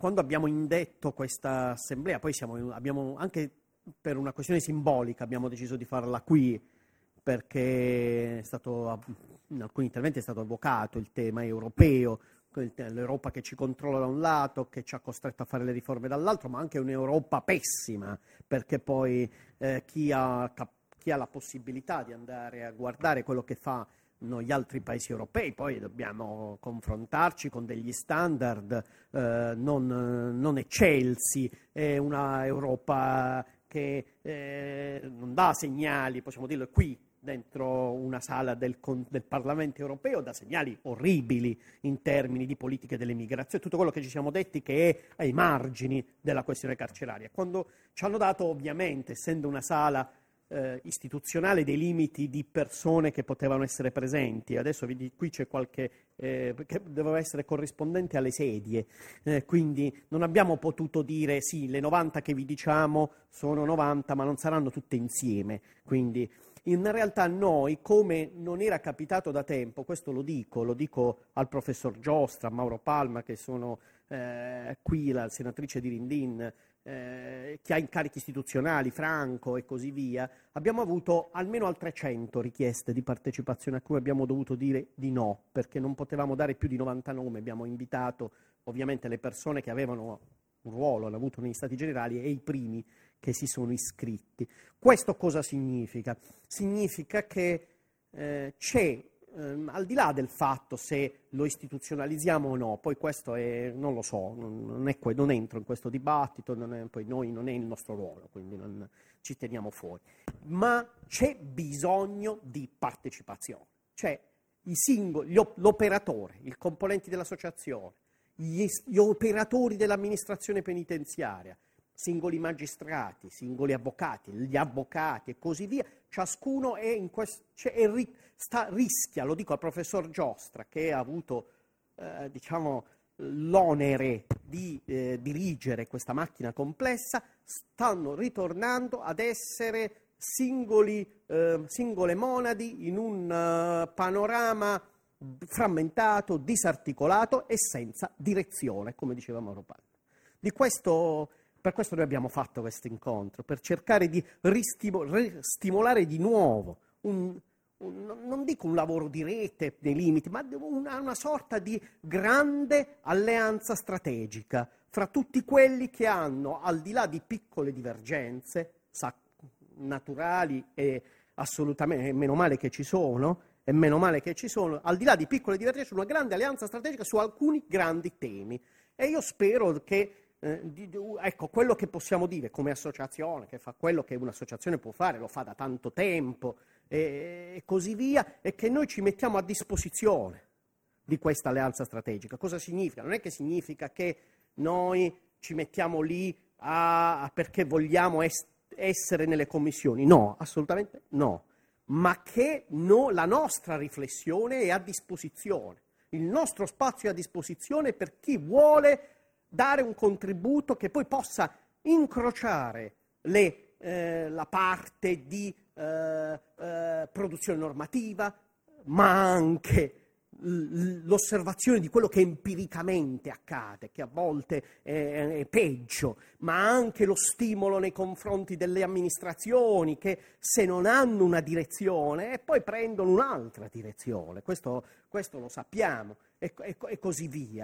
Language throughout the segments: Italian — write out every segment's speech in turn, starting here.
quando abbiamo indetto questa assemblea, poi abbiamo anche per una questione simbolica abbiamo deciso di farla qui, perché in alcuni interventi è stato avvocato il tema europeo, l'Europa che ci controlla da un lato, che ci ha costretto a fare le riforme dall'altro, ma anche un'Europa pessima, perché poi chi ha la possibilità di andare a guardare quello che fanno gli altri paesi europei, poi dobbiamo confrontarci con degli standard non eccelsi, è una Europa che non dà segnali, possiamo dirlo qui, dentro una sala del Parlamento europeo, dà segnali orribili in termini di politiche dell'immigrazione, tutto quello che ci siamo detti che è ai margini della questione carceraria. Quando ci hanno dato, ovviamente, essendo una sala istituzionale, dei limiti di persone che potevano essere presenti, adesso qui c'è qualche che doveva essere corrispondente alle sedie, quindi non abbiamo potuto dire sì, le 90 che vi diciamo sono 90 ma non saranno tutte insieme, quindi in realtà noi, come non era capitato da tempo, questo lo dico al professor Giostra, a Mauro Palma, che sono qui, la senatrice Dirindin, che ha incarichi istituzionali, Franco e così via, abbiamo avuto almeno altre 100 richieste di partecipazione a cui abbiamo dovuto dire di no, perché non potevamo dare più di 90 nomi, abbiamo invitato ovviamente le persone che avevano un ruolo, hanno avuto negli Stati Generali e i primi che si sono iscritti. Questo cosa significa? Significa che c'è, al di là del fatto se lo istituzionalizziamo o no, poi questo non lo so, non entro in questo dibattito, poi noi non è il nostro ruolo, quindi non ci teniamo fuori, ma c'è bisogno di partecipazione, cioè i singoli, l'operatore, i componenti dell'associazione, gli operatori dell'amministrazione penitenziaria, singoli magistrati, singoli avvocati, gli avvocati e così via, ciascuno è in rischia, lo dico al professor Giostra, che ha avuto l'onere di dirigere questa macchina complessa, stanno ritornando ad essere singole monadi in un panorama frammentato, disarticolato e senza direzione, come diceva Mauro Palma. Per questo noi abbiamo fatto questo incontro, per cercare di ristimolare di nuovo, non dico un lavoro di rete nei limiti, ma una sorta di grande alleanza strategica fra tutti quelli che hanno, al di là di piccole divergenze naturali e assolutamente, meno male che ci sono, al di là di piccole divergenze, una grande alleanza strategica su alcuni grandi temi. E io spero che ecco, quello che possiamo dire come associazione, che fa quello che un'associazione può fare, lo fa da tanto tempo e così via, è che noi ci mettiamo a disposizione di questa alleanza strategica. Cosa significa? Non è che significa che noi ci mettiamo lì perché vogliamo essere nelle commissioni, no, assolutamente no, ma che la nostra riflessione è a disposizione, il nostro spazio è a disposizione per chi vuole dare un contributo che poi possa incrociare la parte di produzione normativa, ma anche l'osservazione di quello che empiricamente accade, che a volte è peggio, ma anche lo stimolo nei confronti delle amministrazioni che se non hanno una direzione e poi prendono un'altra direzione, questo lo sappiamo e così via.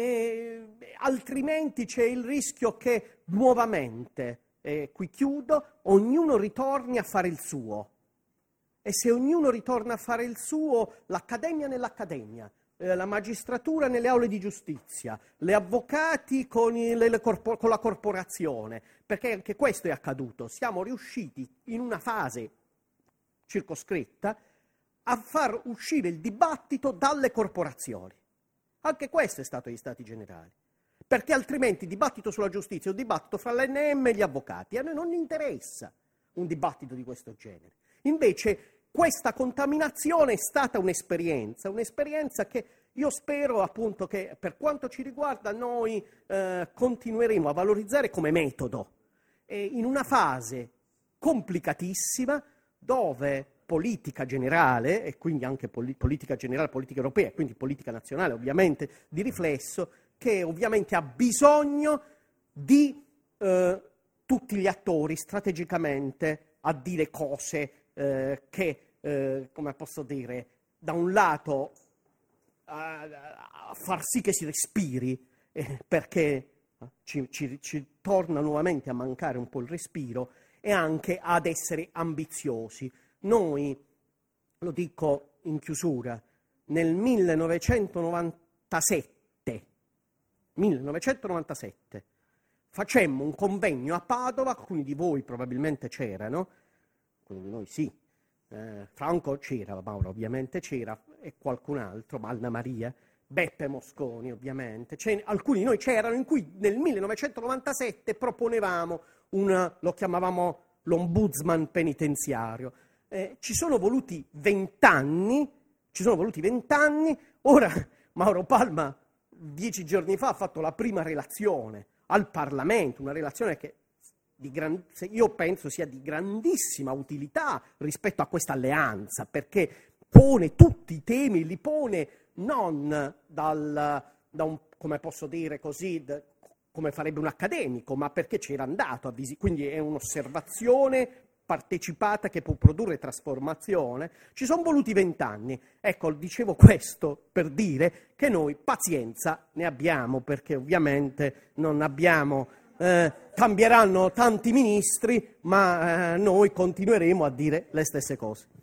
Altrimenti c'è il rischio che nuovamente, qui chiudo, ognuno ritorni a fare il suo. E se ognuno ritorna a fare il suo, l'accademia nell'accademia, la magistratura nelle aule di giustizia, gli avvocati con la corporazione, perché anche questo è accaduto. Siamo riusciti in una fase circoscritta a far uscire il dibattito dalle corporazioni. Anche questo è stato agli Stati Generali, perché altrimenti il dibattito sulla giustizia è un dibattito fra l'ANM e gli avvocati. A noi non interessa un dibattito di questo genere. Invece questa contaminazione è stata un'esperienza che io spero appunto che per quanto ci riguarda noi continueremo a valorizzare come metodo in una fase complicatissima dove politica generale, e quindi anche politica generale, politica europea, e quindi politica nazionale ovviamente, di riflesso, che ovviamente ha bisogno di tutti gli attori strategicamente a dire cose che, come posso dire, da un lato a far sì che si respiri, perché ci torna nuovamente a mancare un po' il respiro, e anche ad essere ambiziosi. Noi, lo dico in chiusura, nel 1997 facemmo un convegno a Padova, alcuni di voi probabilmente c'erano, alcuni di noi sì, Franco c'era, Mauro ovviamente c'era, e qualcun altro, Anna Maria, Beppe Mosconi ovviamente, alcuni di noi c'erano, in cui nel 1997 proponevamo lo chiamavamo l'ombudsman penitenziario. Ci sono voluti 20 anni, ora Mauro Palma 10 giorni fa ha fatto la prima relazione al Parlamento, una relazione che io penso sia di grandissima utilità rispetto a questa alleanza, perché pone tutti i temi, li pone non da un, come posso dire così, come farebbe un accademico, ma perché c'era andato a visitare, quindi è un'osservazione partecipata che può produrre trasformazione. Ci sono voluti 20 anni. Ecco, dicevo questo per dire che noi pazienza ne abbiamo, perché ovviamente non abbiamo, cambieranno tanti ministri, ma noi continueremo a dire le stesse cose.